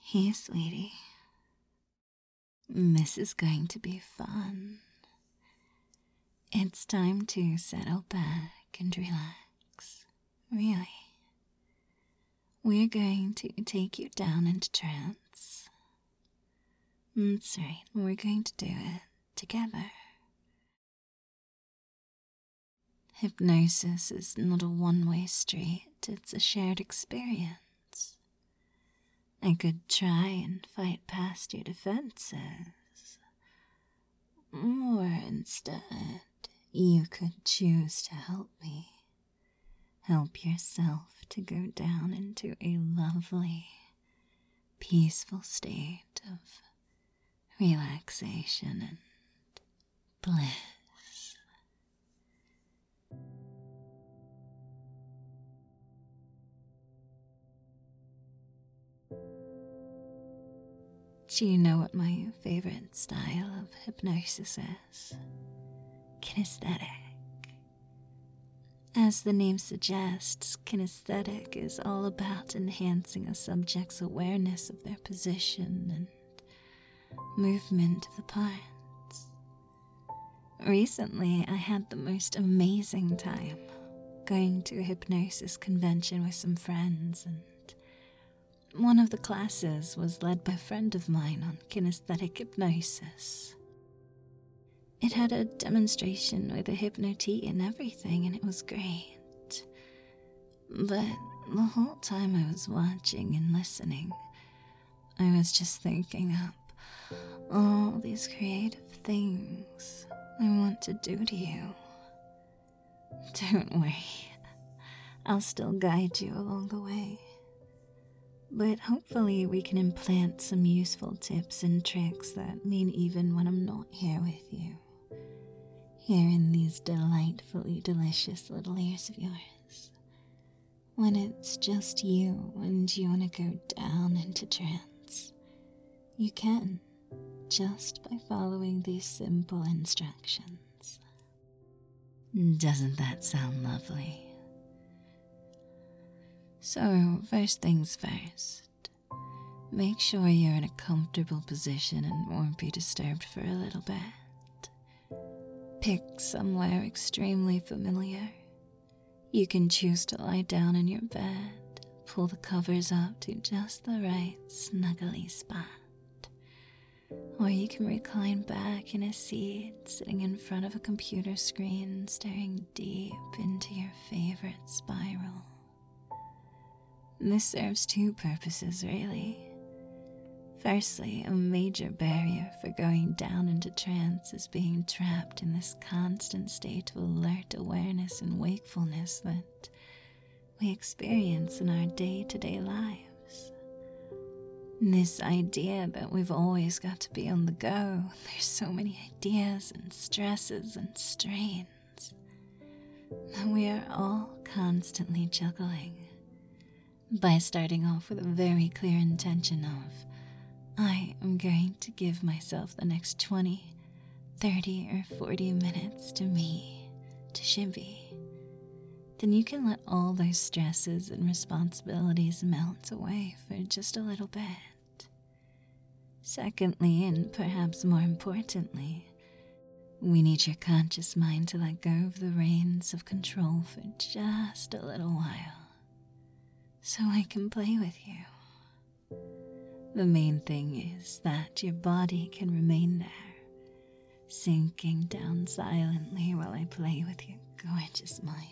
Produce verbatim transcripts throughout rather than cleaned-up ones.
Hey, sweetie. This is going to be fun. It's time to settle back and relax. Really. We're going to take you down into trance. That's right, we're going to do it together. Hypnosis is not a one-way street, it's a shared experience. I could try and fight past your defenses. Or instead, you could choose to help me. Help yourself to go down into a lovely, peaceful state of relaxation and bliss. Do you know what my favorite style of hypnosis is? Kinesthetic. As the name suggests, kinesthetic is all about enhancing a subject's awareness of their position and movement of the parts. Recently, I had the most amazing time going to a hypnosis convention with some friends, and one of the classes was led by a friend of mine on kinesthetic hypnosis. It had a demonstration with a hypnotea and everything, and it was great. But the whole time I was watching and listening, I was just thinking up all these creative things I want to do to you. Don't worry, I'll still guide you along the way. But hopefully we can implant some useful tips and tricks that mean even when I'm not here with you. Here in these delightfully delicious little ears of yours. When it's just you and you want to go down into trance, you can, just by following these simple instructions. Doesn't that sound lovely? So, first things first, make sure you're in a comfortable position and won't be disturbed for a little bit. Pick somewhere extremely familiar. You can choose to lie down in your bed, pull the covers up to just the right snuggly spot. Or you can recline back in a seat, sitting in front of a computer screen, staring deep into your favorite spiral. This serves two purposes, really. Firstly, a major barrier for going down into trance is being trapped in this constant state of alert awareness and wakefulness that we experience in our day-to-day lives. This idea that we've always got to be on the go, there's so many ideas and stresses and strains that we are all constantly juggling. By starting off with a very clear intention of, I am going to give myself the next twenty, thirty, or forty minutes to me, to Shibby, then you can let all those stresses and responsibilities melt away for just a little bit. Secondly, and perhaps more importantly, we need your conscious mind to let go of the reins of control for just a little while, so I can play with you. The main thing is that your body can remain there, sinking down silently while I play with your gorgeous mind.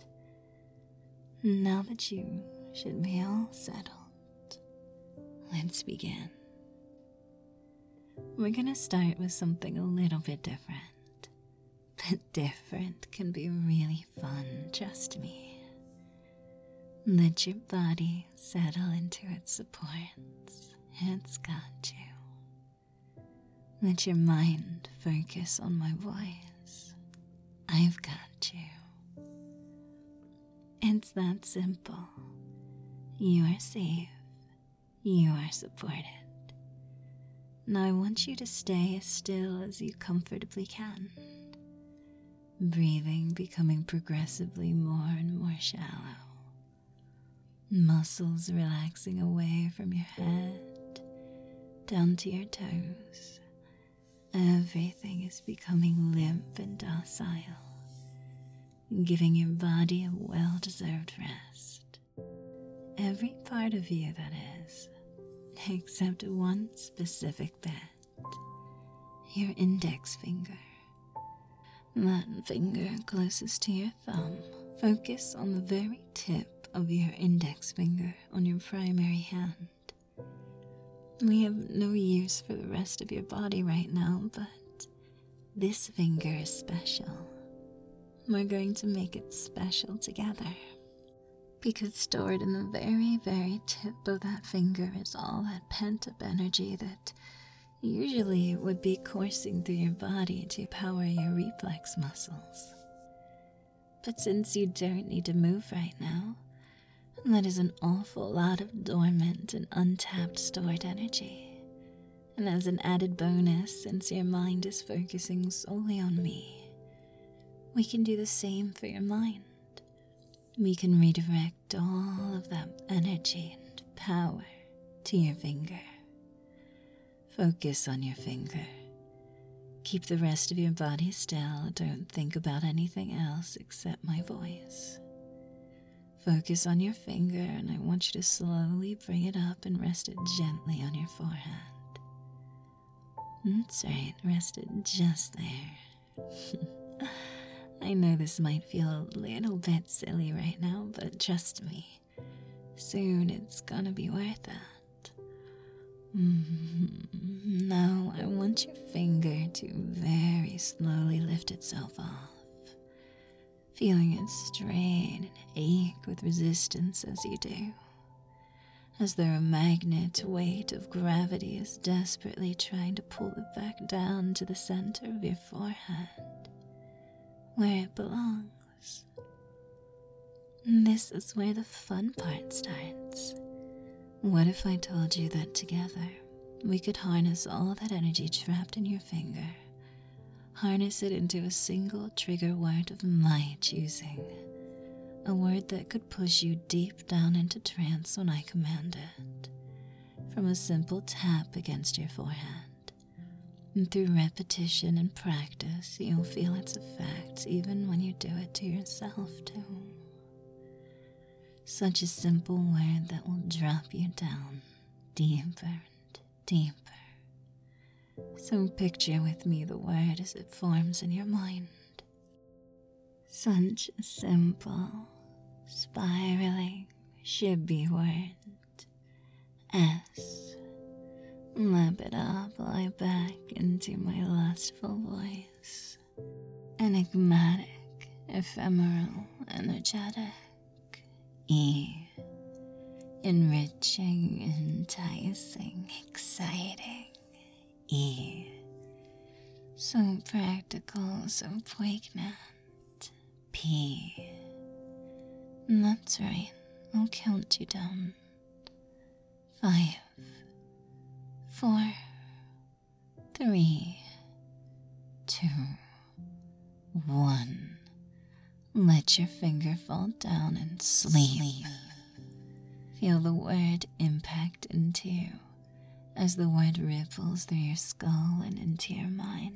Now that you should be all settled, let's begin. We're gonna start with something a little bit different, but different can be really fun, trust me. Let your body settle into its supports. It's got you. Let your mind focus on my voice. I've got you. It's that simple. You are safe. You are supported. Now I want you to stay as still as you comfortably can. Breathing becoming progressively more and more shallow. Muscles relaxing away from your head down to your toes. Everything is becoming limp and docile, giving your body a well-deserved rest. Every part of you, that is, except one specific bit, your index finger. That finger closest to your thumb. Focus on the very tip of your index finger on your primary hand. We have no use for the rest of your body right now, but this finger is special. We're going to make it special together, because stored in the very, very tip of that finger is all that pent-up energy that usually would be coursing through your body to power your reflex muscles. But since you don't need to move right now, that is an awful lot of dormant and untapped stored energy. And as an added bonus, since your mind is focusing solely on me, we can do the same for your mind. We can redirect all of that energy and power to your finger. Focus on your finger. Keep the rest of your body still. Don't think about anything else except my voice. Focus on your finger, and I want you to slowly bring it up and rest it gently on your forehead. That's right, rest it just there. I know this might feel a little bit silly right now, but trust me, soon it's gonna be worth it. Mm-hmm. Now I want your finger to very slowly lift itself off, feeling it strain and ache with resistance as you do, as though a magnet weight of gravity is desperately trying to pull it back down to the center of your forehead, where it belongs. And this is where the fun part starts. What if I told you that together we could harness all that energy trapped in your finger, harness it into a single trigger word of my choosing, a word that could push you deep down into trance when I command it, from a simple tap against your forehead. And through repetition and practice, you'll feel its effects even when you do it to yourself too. Such a simple word that will drop you down deeper and deeper. So picture with me the word as it forms in your mind. Such a simple, spiraling, should-be word. S. Lap it up, lie back into my lustful voice. Enigmatic, ephemeral, energetic. E. Enriching, enticing, exciting. E. So practical, so poignant. P. That's right, I'll count you down. Five, four, three, two, one. Let your finger fall down and sleep. Feel the word impact into you as the word ripples through your skull and into your mind.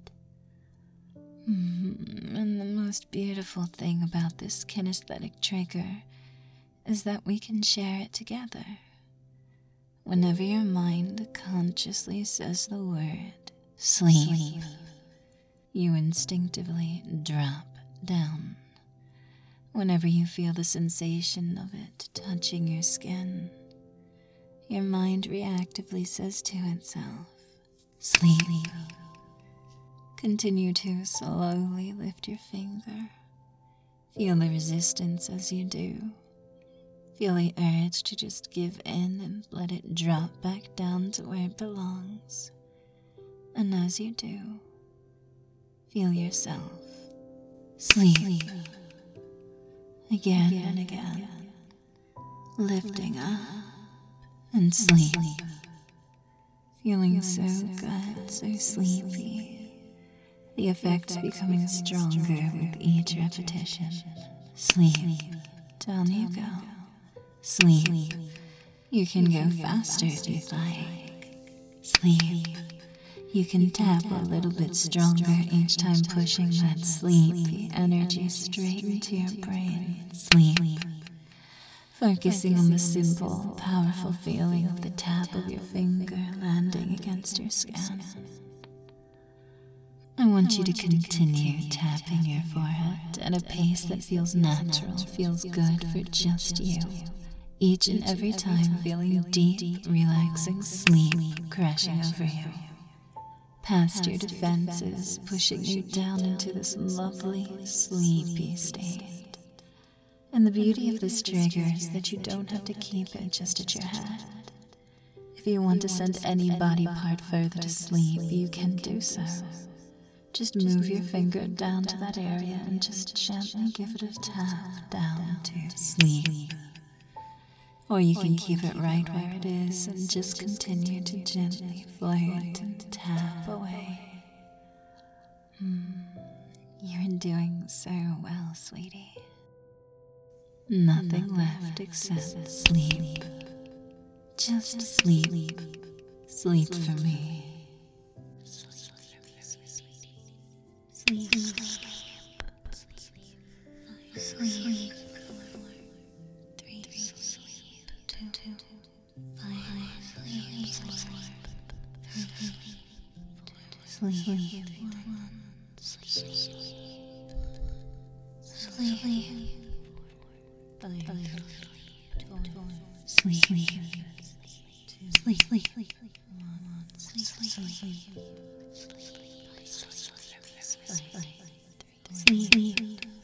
Mm-hmm. And the most beautiful thing about this kinesthetic trigger is that we can share it together. Whenever your mind consciously says the word sleep, sleep. you instinctively drop down. Whenever you feel the sensation of it touching your skin, your mind reactively says to itself, sleep. sleep. Continue to slowly lift your finger. Feel the resistance as you do. Feel the urge to just give in and let it drop back down to where it belongs. And as you do, feel yourself sleep. sleep. Again, again and again, again. Lifting up and sleep. sleep. Feeling, Feeling so, so good, so sleepy. The effects becoming stronger with each repetition. Sleep. Down you go. Sleep. You can go faster if you like. sleep. You can tap a little bit stronger each time, pushing that sleepy energy straight into your brain. Sleep. Focusing on the simple, powerful feeling of the tap of your finger landing against your skin. I want you to continue tapping your forehead at a pace that feels natural, feels good for just you. Each and every time feeling deep, relaxing sleep crashing over you. Past your defenses, pushing you down into this lovely, sleepy state. And the beauty of this trigger is that you don't have to keep it just at your head. If you want to send any body part further to sleep, you can do so. Just move your finger down to that area and just gently give it a tap down to sleep. Or you can keep it right where it is and just continue to gently float and tap away. Hmm. You're doing so well, sweetie. Nothing left except sleep. Just sleep. Sleep for me. Sleep. Sleep. Three. Two. Five. Sleep. Sleep. Sleep. Sleep. Sleep. Sleep. Sleep. Sleep.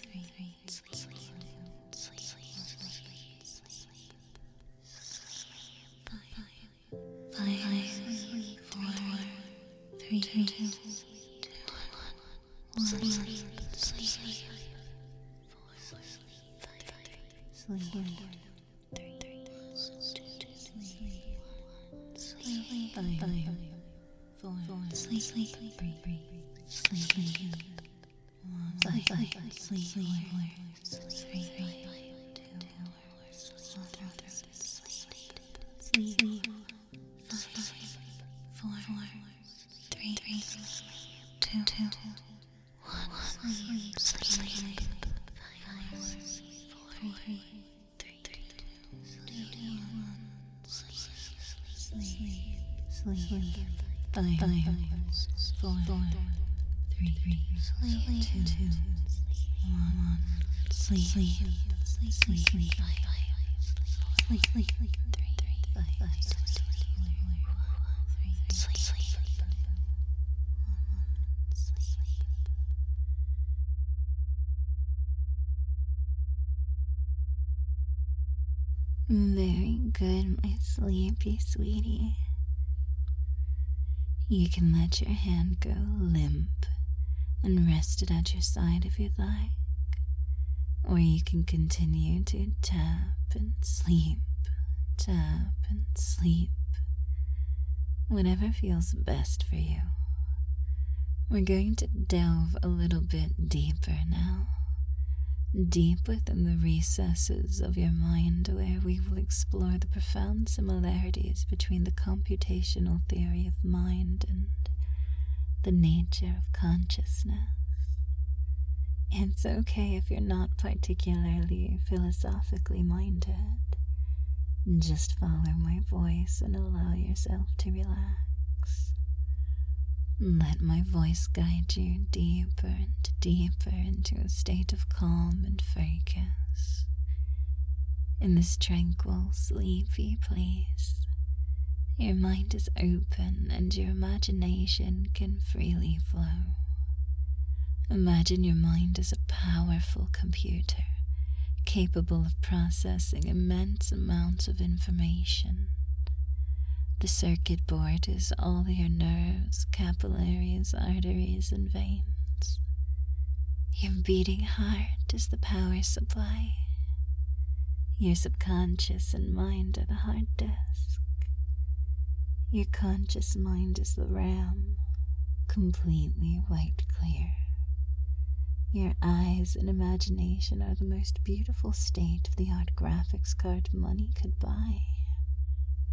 Very good, my sleepy sweetie. You can let your hand go limp and rest it at your side if you'd like. Or you can continue to tap and sleep, tap and sleep. Whatever feels best for you. We're going to delve a little bit deeper now. Deep within the recesses of your mind, where we will explore the profound similarities between the computational theory of mind and the nature of consciousness. It's okay if you're not particularly philosophically minded. Just follow my voice and allow yourself to relax. Let my voice guide you deeper and deeper into a state of calm and focus. In this tranquil, sleepy place, your mind is open and your imagination can freely flow. Imagine your mind as a powerful computer, capable of processing immense amounts of information. The circuit board is all your nerves, capillaries, arteries, and veins. Your beating heart is the power supply. Your subconscious and mind are the hard disk. Your conscious mind is the RAM, completely white clear. Your eyes and imagination are the most beautiful state-of-the-art graphics card money could buy.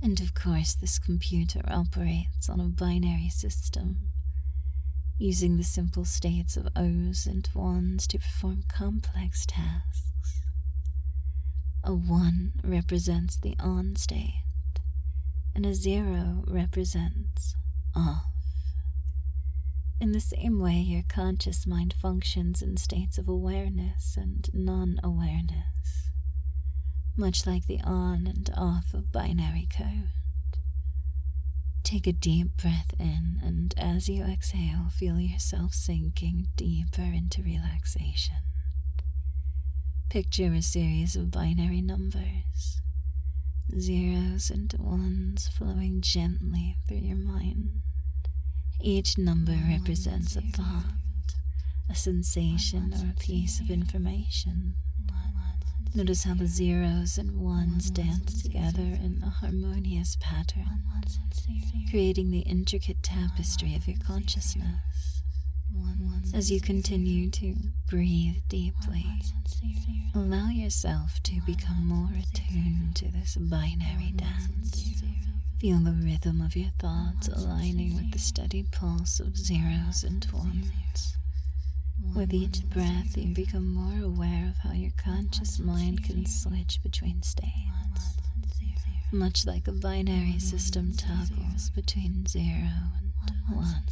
And of course, this computer operates on a binary system, using the simple states of O's and ones to perform complex tasks. A one represents the on state, and a zero represents off. In the same way, your conscious mind functions in states of awareness and non-awareness, much like the on and off of binary code. Take a deep breath in, and as you exhale, feel yourself sinking deeper into relaxation. Picture a series of binary numbers, zeros and ones flowing gently through your mind. Each number represents a thought, a sensation, or a piece of information. Notice how the zeros and ones dance together in a harmonious pattern, creating the intricate tapestry of your consciousness. As you continue to breathe deeply, allow yourself to become more attuned to this binary dance. Feel the rhythm of your thoughts aligning with the steady pulse of zeros and ones. With each breath, you become more aware of how your conscious mind can switch between states, much like a binary system toggles between zero and one.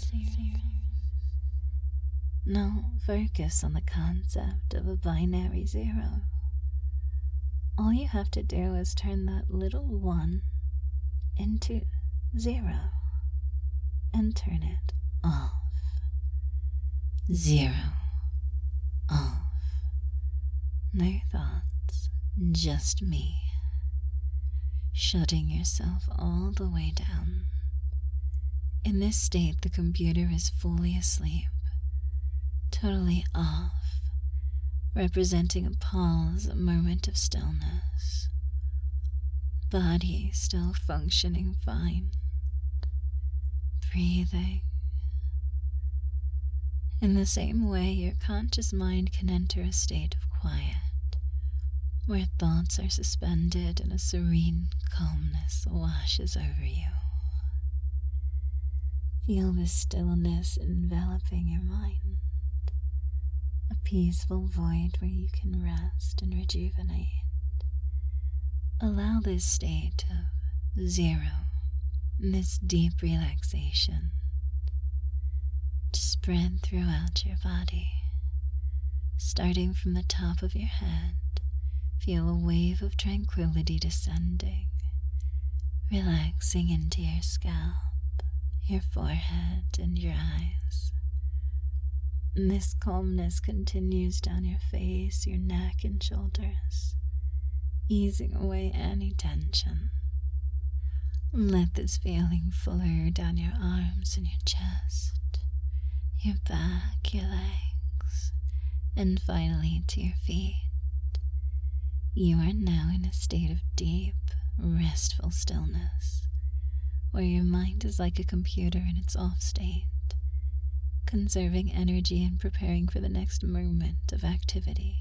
Now focus on the concept of a binary zero. All you have to do is turn that little one into zero and turn it off. Zero. Off. No thoughts, just me. Shutting yourself all the way down. In this state, the computer is fully asleep, totally off, representing a pause, a moment of stillness. Body still functioning fine. Breathing. In the same way, your conscious mind can enter a state of quiet, where thoughts are suspended and a serene calmness washes over you. Feel this stillness enveloping your mind, a peaceful void where you can rest and rejuvenate. Allow this state of zero, this deep relaxation, to spread throughout your body. Starting from the top of your head, feel a wave of tranquility descending, relaxing into your scalp, your forehead, and your eyes. And this calmness continues down your face, your neck, and shoulders, easing away any tension. Let this feeling flow down your arms and your chest, your back, your legs, and finally to your feet. You are now in a state of deep, restful stillness, where your mind is like a computer in its off state, conserving energy and preparing for the next moment of activity.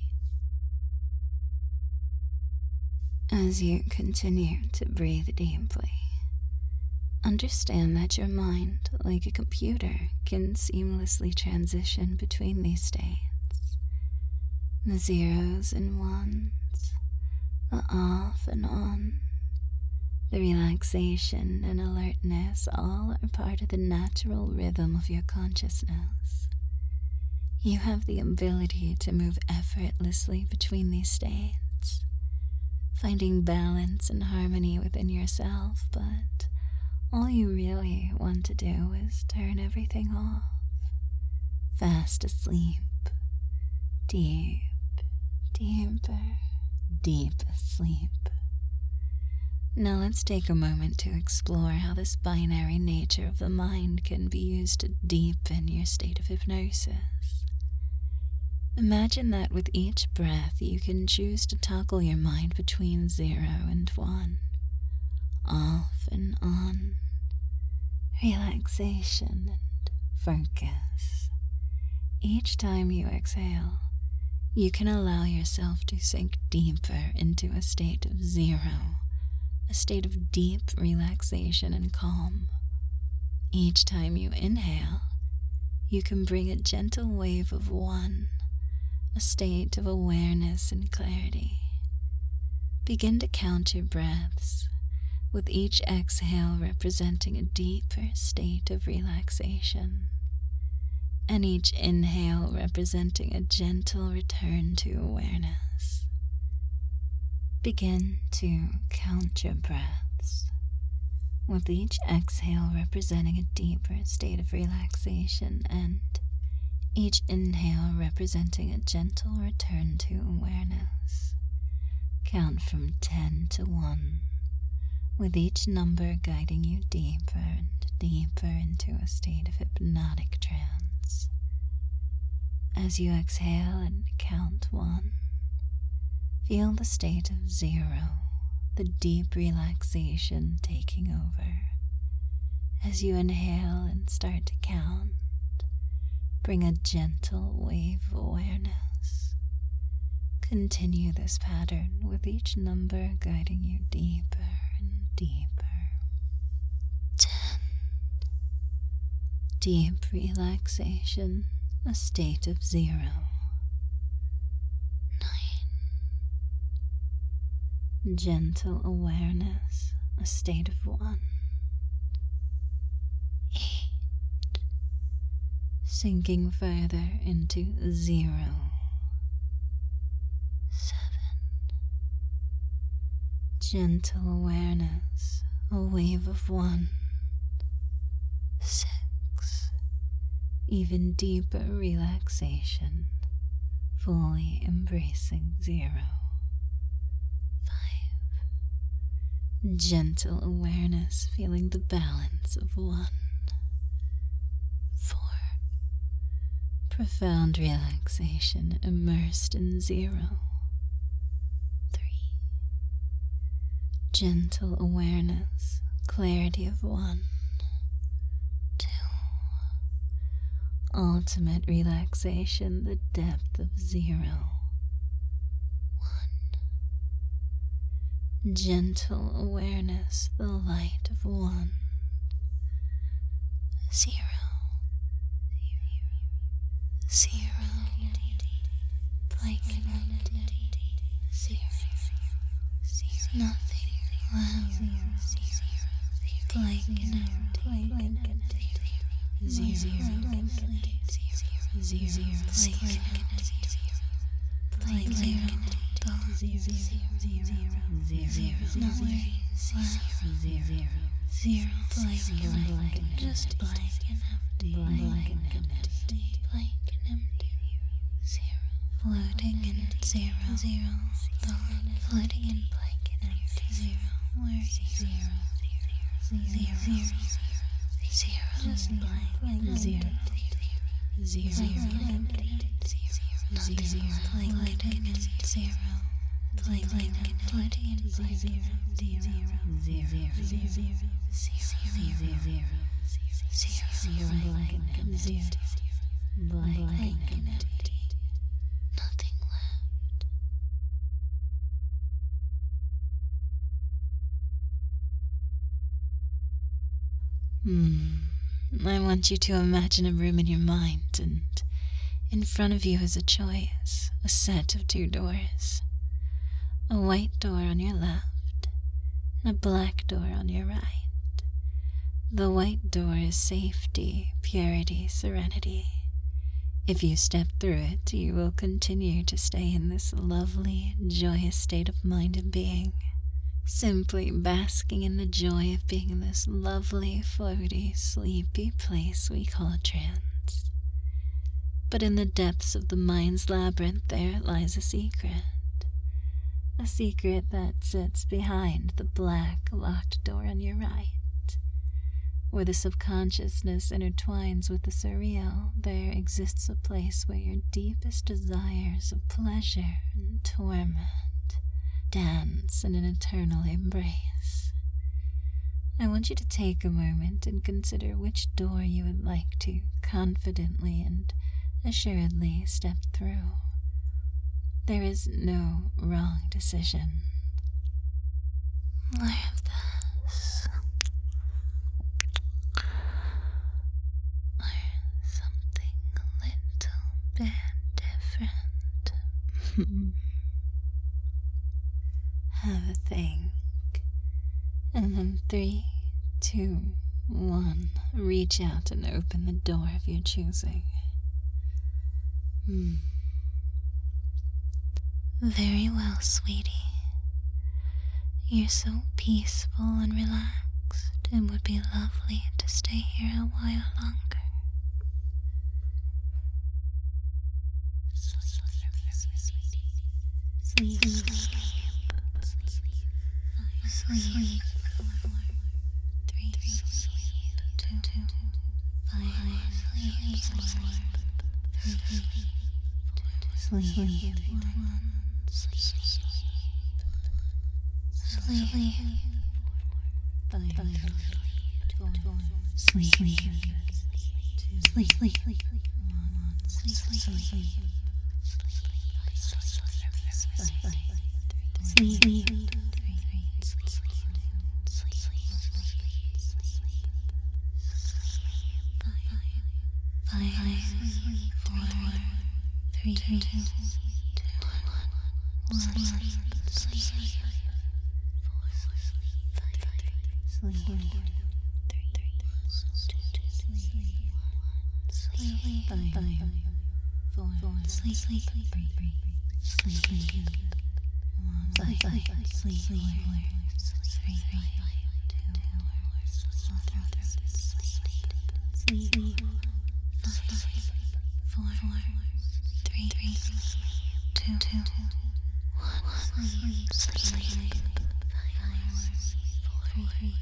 As you continue to breathe deeply, understand that your mind, like a computer, can seamlessly transition between these states. The zeros and ones, the off and on, the relaxation and alertness, all are part of the natural rhythm of your consciousness. You have the ability to move effortlessly between these states, finding balance and harmony within yourself, but all you really want to do is turn everything off. Fast asleep. Deep, deeper, deep asleep. Now let's take a moment to explore how this binary nature of the mind can be used to deepen your state of hypnosis. Imagine that with each breath you can choose to toggle your mind between zero and one, off and on, relaxation and focus. Each time you exhale, you can allow yourself to sink deeper into a state of zero, a state of deep relaxation and calm. Each time you inhale, you can bring a gentle wave of one, a state of awareness and clarity. Begin to count your breaths, with each exhale representing a deeper state of relaxation, and each inhale representing a gentle return to awareness. Begin to count your breaths, with each exhale representing a deeper state of relaxation and each inhale representing a gentle return to awareness. Count from ten to one, with each number guiding you deeper and deeper into a state of hypnotic trance. As you exhale and count one, feel the state of zero, the deep relaxation taking over. As you inhale and start to count, bring a gentle wave of awareness. Continue this pattern with each number guiding you deeper and deeper. Ten. Deep relaxation, a state of zero. Nine. Gentle awareness, a state of one. Eight. Sinking further into zero. Seven. Gentle awareness, a wave of one. Six. Even deeper relaxation, fully embracing zero. Five. Gentle awareness, feeling the balance of one. Four. Profound relaxation, immersed in zero. Three. Gentle awareness, clarity of one. Two. Ultimate relaxation, the depth of zero. One. Gentle awareness, the light of one. Zero. Zero. Blank and empty. Zero. Nothing left. Blank and empty. Blank and empty. Zero. Blank and empty. Zero. Blank and empty. Blank and empty. Zero. Zero. Zero. No worries. Zero. Zero. Blank and empty. Just blank and empty. Blank and empty. Blank and empty. Zero. Floating in zero. Zero. Thought. Floating in blank and empty. Zero. Worries. Zero. Zero. Zero. Zero. Just blank. Zero. Zero. Zero. Nothing. Zero. Blank and empty. Zero. Blank and floating in zero. Zero. Zero. Zero. Zero. Zero. Zero. Blank and zero. Blank and empty. Nothing left. Hmm. I want you to imagine a room in your mind, and in front of you is a choice, a set of two doors. A white door on your left, and a black door on your right. The white door is safety, purity, serenity. If you step through it, you will continue to stay in this lovely, joyous state of mind and being, simply basking in the joy of being in this lovely, floaty, sleepy place we call trance. But in the depths of the mind's labyrinth there lies a secret. A secret that sits behind the black, locked door on your right. Where the subconsciousness intertwines with the surreal, there exists a place where your deepest desires of pleasure and torment dance in an eternal embrace. I want you to take a moment and consider which door you would like to confidently and assuredly step through. There is no wrong decision. more of this. Or something a little bit different. Have a think. And then three, two, one. Reach out and open the door of your choosing. Hmm. Very well, sweetie. You're so peaceful and relaxed. It would be lovely to stay here a while longer. Sleep, sleep, sleep, sleep. Three, two, two, five, sleep, sleep, sleep, one, sleep, sleep, five, four, sleep, sleep, sleep, sleep, one, sleep, sleep, sleep, sleep, five, four, three, two, one, sleep, sleep, five, four, sleep, sleep, sleep, sleep, one, five, sleep, sleep, three, two, sleep, four, three, two, one, sleep, sleep, four, three,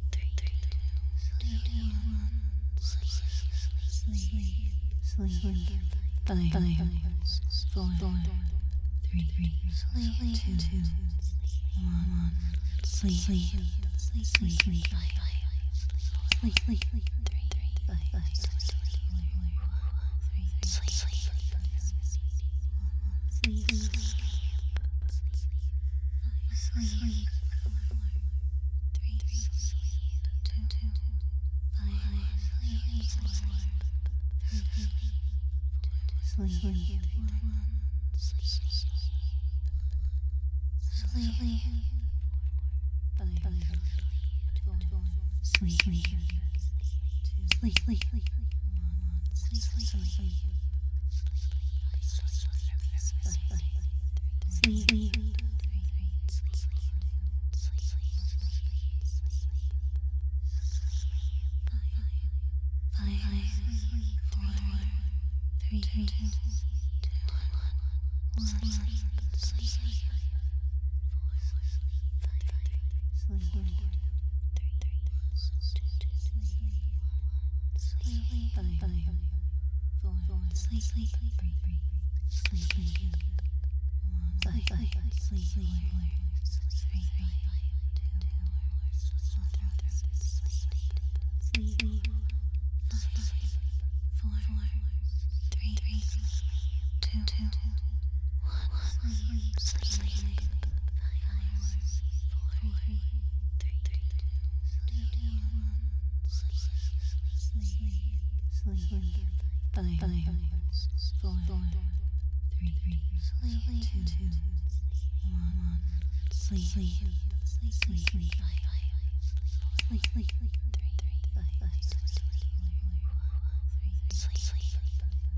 two, one, sleep, sleep, five, four, three, two, one, sleep, sleep, sleep, sleep, sleep, sleep, five, sleep, sleep, sleep, sleep, three, two, five, sleep, sleep, sleep, sleep, sleep, sleep, sleep, sleep, sleep, three, two, one, sleep, sleep, sleep, sleep, sleep, sleep, one, five, sleep, sleep, three, two, sleep, four, three, two, one, sleep, sleep, four, three, two, one, sleep, sleep, five, four, three, two, one, sleep, sleep, sleep, sleep, sleep, sleep, sleep, three, five, sleep, sleep,